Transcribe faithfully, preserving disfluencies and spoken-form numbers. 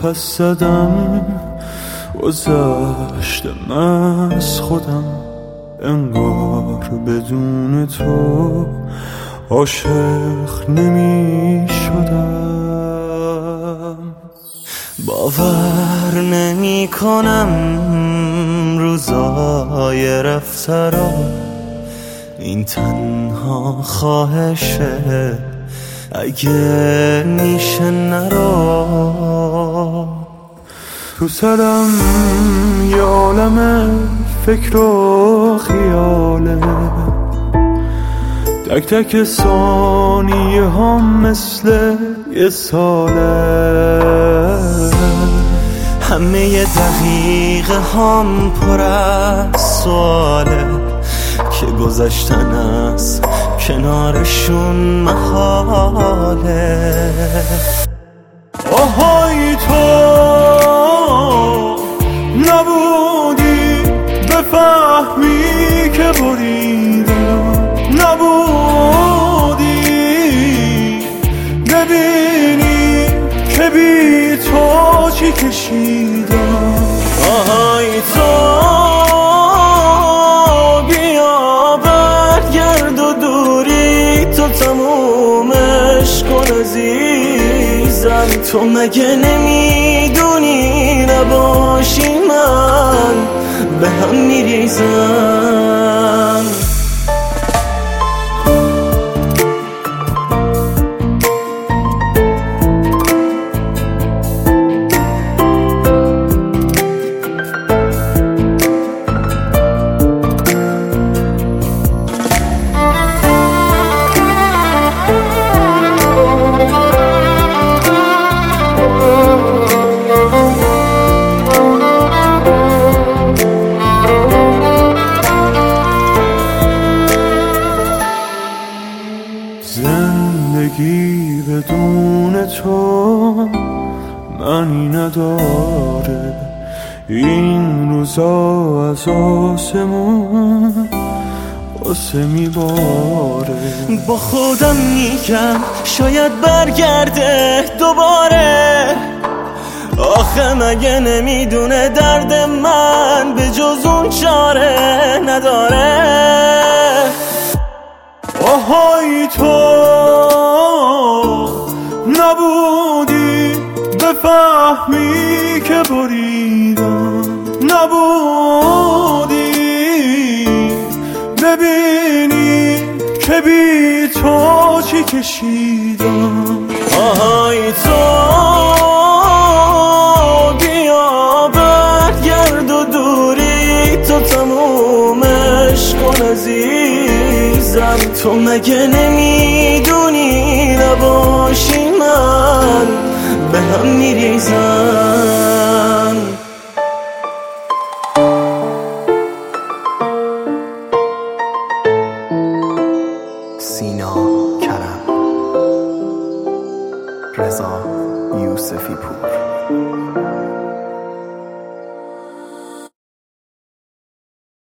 پس زدم، گذشتم از خودم، انگار بدون تو عاشق نمی شدم. باور نمی کنم روزای رفته رو، این تنها خواهشه اگه میشه نرو. تو سرم یه عالم فکر و خیاله، تک تک ثانیه هم مثل یه ساله، همه دقیقه هم پر از سواله که گذشتن از کنارشون محاله. آهای تو نبودی بفهمی که بریدم، نبودی ببینی که بی تو چی کشیدم. آهای تو بیا برگرد و دوری تو تمومش کن عزیزم. تو مگه نمیدونی نباشی من به هم میریزم. زندگی بدون تو معنی نداره، این روزا از آسمون قصه میباره. با خودم میگم شاید برگرده دوباره، آخه مگه نمیدونه درد من به جز اون چاره نداره. آهای تو نبودی بفهمی که بریدم، نبودی ببینی که بی تو چی کشیدم. آهای تو بیا برگرد و دوری تو تمومش کن عزیزم. تو مگه نمیدونی نباشی من به هم میریزم. سینا کرم، رضا یوسفی پور.